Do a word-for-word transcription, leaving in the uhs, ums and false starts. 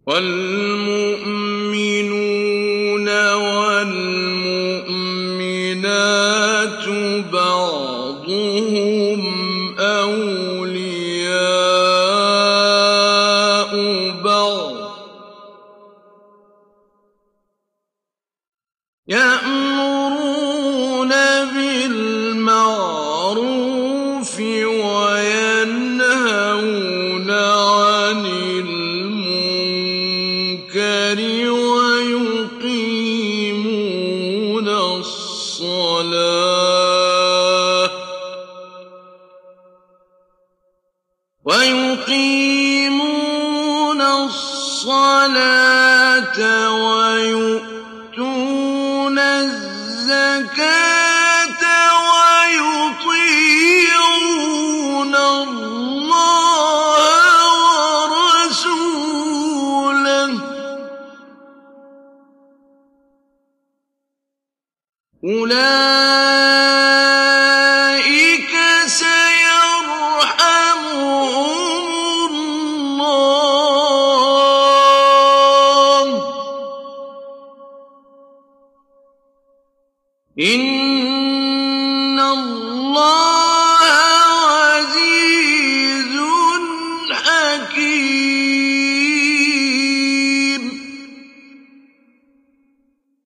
وَالْمُؤْمِنُونَ وَالْمُؤْمِنَاتُ بَعْضُهُمْ أَوْلِيَاءُ بَعْضٍ ۚ يَأْمُرُونَ بِالْمَعْرُوفِ وَيَنْهَوْنَ عَنِ الْمُنكَرِ وَيُقِيمُونَ الصَّلَاةَ وَيُؤْتُونَ الزَّكَاةَ وَيُطِيعُونَ اللَّهَ وَرَسُولَهُ ۚ أُولَٰئِكَ سَيَرْحَمُهُمُ اللَّهُ ۗ إِنَّ